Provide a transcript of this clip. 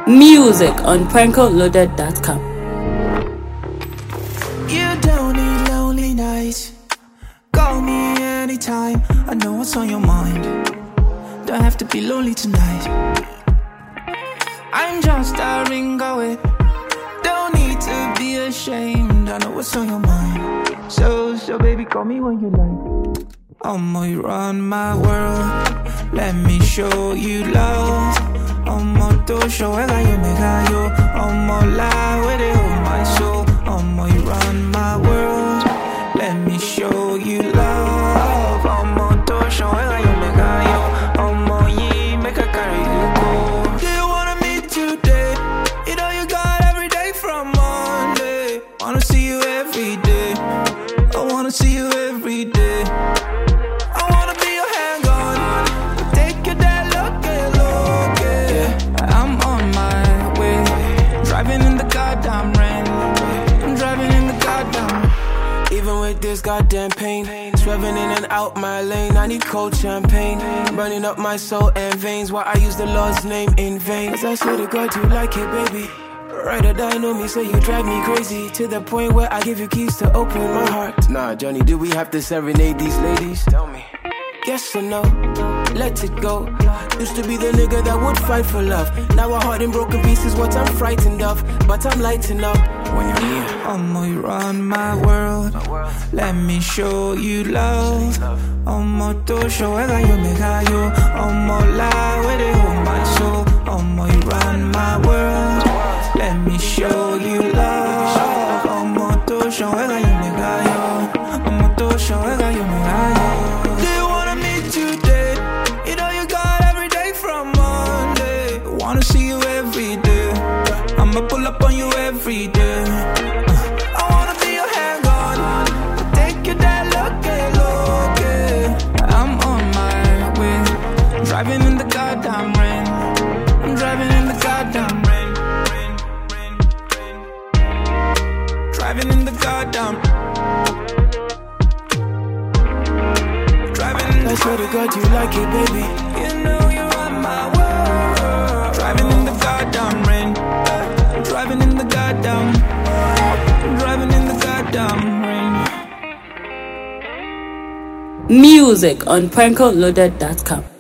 Music on PrankoLoaded.com. You don't need lonely nights. Call me anytime. I know what's on your mind. Don't have to be lonely tonight. I'm just a ring away. Don't need to be ashamed. I know what's on your mind. So baby, call me when you like. You run my world. Let me show you love. To show you mega yo. Lie where they hold my soul. You run my world. Let me show you love. To show you mega yo. Ye make a carry you go. Do you wanna meet today? You know you got every day from Monday. Wanna see you every day. I wanna see you every day. I wanna be your handgun. Take you there, look it. Yeah. I'm on my way. Driving in the goddamn rain. I'm driving in the goddamn. Even with this goddamn pain, swerving in and out my lane. I need cold champagne, burning up my soul and veins. Why I use the Lord's name in vain? Cause I swear to God you like it, baby. Right or die, know me, so you drive me crazy. To the point where I give you keys to open my heart. Nah, Johnny, do we have to serenade these ladies? Tell me. Yes or no, let it go. Used to be the nigga that would fight for love. Now a heart in broken pieces, what I'm frightened of. But I'm lighting up when you're here. You run my world. Let me show you love. To show you mega yo. Lie where they hold my soul. You run my world. Let me show you love. To show you mega yo. To show you mega yo. Do you wanna meet today? You know you got every day from Monday. Wanna see you every day. I'ma pull up on you every day. I wanna be your handgun. Take you there, look it. I'm on my way. Driving in the goddamn rain. I'm driving in the goddamn rain. Driving in the goddamn. I swear to God you like it, baby. You know you're on my world. Driving in the goddamn rain. Driving in the goddamn. Driving in the goddamn rain. Music on PrankoLoaded.com.